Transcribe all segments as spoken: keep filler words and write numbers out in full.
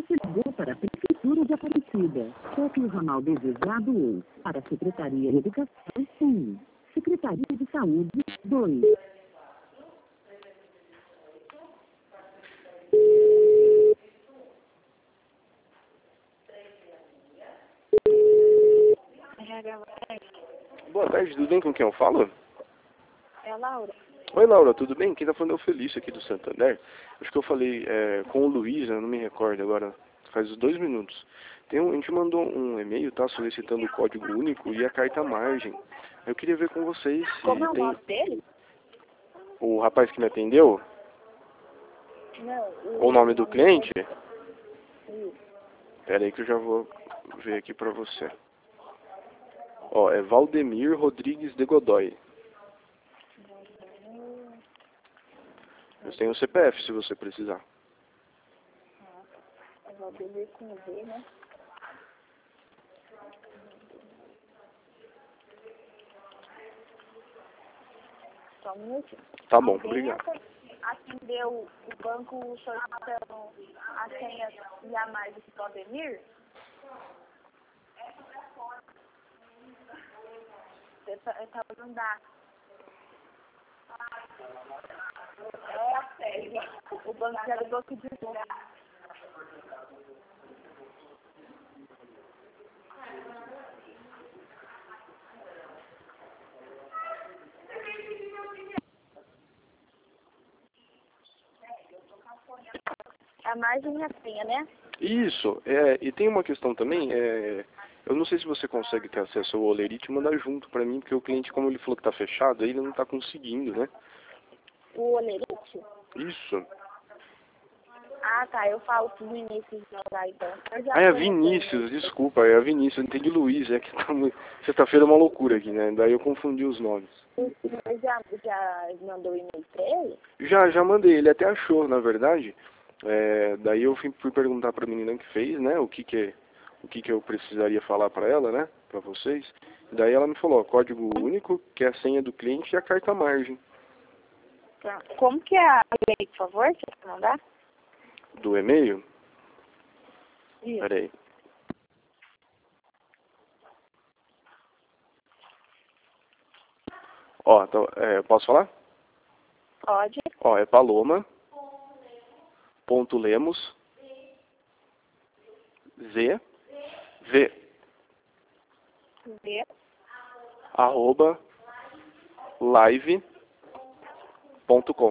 Você ligou para a Prefeitura de Aparecida. Toque o ramal desejado ou para a Secretaria de Educação, um. Secretaria de Saúde, dois. Boa tarde, tudo bem? Com quem eu falo? É a Laura. Oi, Laura, tudo bem? Quem tá falando é o Felício aqui do Santander. Acho que eu falei é, com o Luiz, eu não me recordo agora, faz uns dois minutos. Tem um, a gente mandou um e-mail, tá, solicitando o código único e a carta margem. Eu queria ver com vocês se Como é o tem... nome dele? O rapaz que me atendeu, Não. ou o nome do cliente? Isso. Pera aí que eu já vou ver aqui pra você. Ó, é Valdemir Rodrigues de Godoy. Eu tenho o C P F se você precisar. É Valdemir com V, né? Só um minutinho. Tá bom, Alguém obrigado. atendeu o banco solicitando a senha e a mais do Valdemir? Você tá falando da... É a série. O banco era o banco de novo. A margem e a senha, né? Isso, é, e tem uma questão também, é, eu não sei se você consegue ter acesso ao Olerite e mandar junto pra mim, porque o cliente, como ele falou que tá fechado, ele não tá conseguindo, né? O Olerite? Isso. Ah, tá. Eu falo pro Vinícius jogar, então. Eu já Ah, é a tô Vinícius, desculpa, é a Vinícius, eu entendi Luiz, é que tá muito... Sexta-feira é uma loucura aqui, né? Daí eu confundi os nomes. Você já, já mandou e-mail pra ele? Já, já mandei, ele até achou, na verdade. É, daí eu fui, fui perguntar pra menina que fez, né, o que que, o que que eu precisaria falar pra ela, né, pra vocês. Daí ela me falou, ó, código único, que é a senha do cliente e a carta margem. Tá. Como que é a lei, por favor? Você quer mandar? Do e-mail? Isso. Peraí. Ó, então, é, posso falar? Pode. Ó, é Paloma, ponto Lemos, Z, V, Ver. arroba, live, ponto com.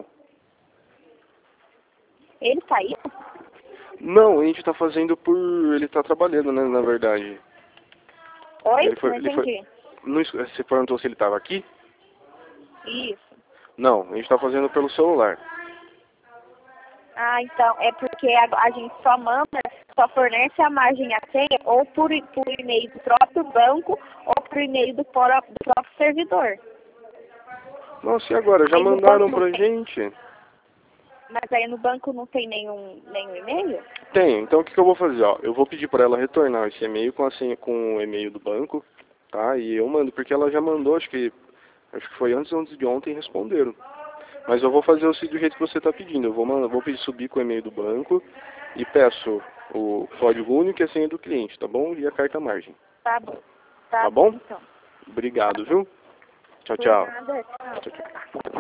Ele tá aí? Não, a gente tá fazendo por... ele tá trabalhando, né, na verdade. Oi? Ele foi, Não ele foi... entendi. Não, es- você perguntou se ele tava aqui? Isso. Não, a gente tá fazendo pelo celular. Ah, então, é porque a, a gente só manda, só fornece a margem a senha ou por, e- por e-mail do próprio banco ou por e-mail do, pró- do próprio servidor. Nossa, e agora? Já Aí no mandaram banco pra não tem, gente? mas aí no banco não tem nenhum, nenhum e-mail? Tem, então o que, que eu vou fazer? Ó, eu vou pedir pra ela retornar esse e-mail com a senha, com o e-mail do banco, tá? E eu mando, porque ela já mandou, acho que acho que foi antes, antes de ontem, responderam. Mas eu vou fazer o seguinte do jeito que você tá pedindo. Eu vou, mandar, vou pedir, subir com o e-mail do banco e peço o código único e a senha do cliente, tá bom? E a carta margem. Tá bom. Tá, Tá bom? então. Obrigado, viu? Tchau, tchau. Por nada, tchau. Tchau, tchau.